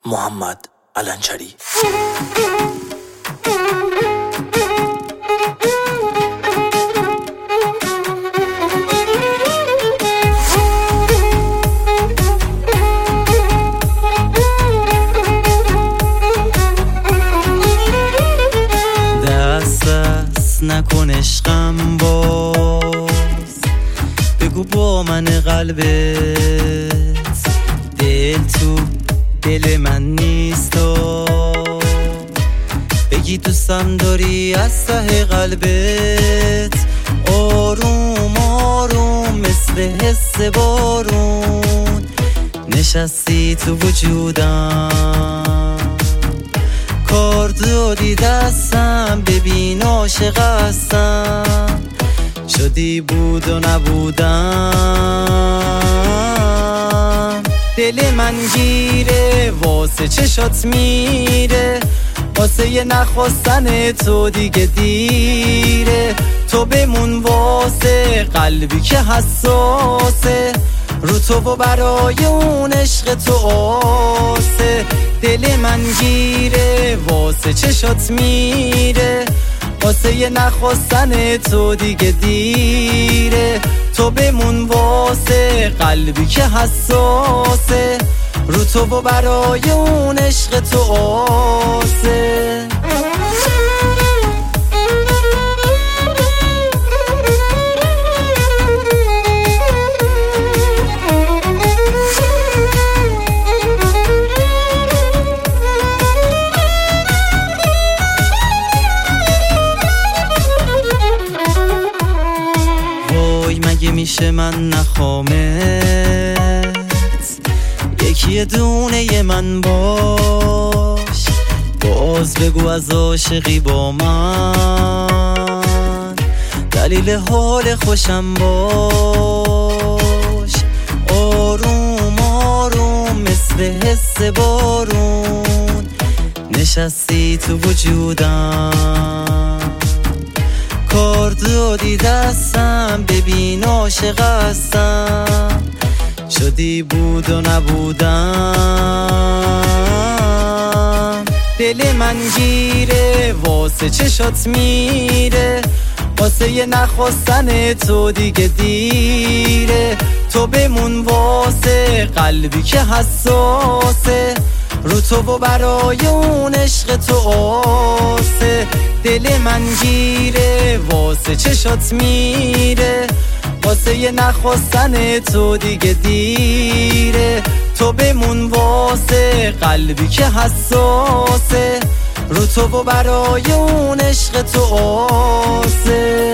محمد علنچری. دست نکن عشقم باز، بگو با من قلبت دل تو دل من نیست و بگی دوستم داری از ته قلبت. آروم آروم مثل حس بارون نشستی تو وجودم، کار دادی دستم ببین عاشق هستم، شدی بود و نبودم. دل من گیره واسه چشات میره، واسه یه نخواستن تو دیگه دیره. تو بمون واسه قلبی که حساسه، رو تو و برای اون عشق تو آسه. دل من گیره واسه چشات میره، واسه یه نخواستن تو دیگه دیره. تو بمون واسه قلبی که حساسه، رو تو و برای اون عشق تو آسه. مگه میشه من نخوامت، یکی دونه من باش، باز بگو از عاشقی با من، دلیل حال خوشم باش. آروم آروم مثل حس بارون نشستی تو وجودم، کار دادی دستم ببین عاشق هستم، شدی بود و نبودم. دل من گیره واسه چشات میره، واسه یه نخواستن تو دیگه دیره. تو بمون واسه قلبی که حساسه، رو تو و برای اون عشق تو آسه. دل من گیره واسه چشات میره، واسه یه نخواستن تو دیگه دیره. تو بمون واسه قلبی که حساسه، رو تو و برای اون عشق تو آسه.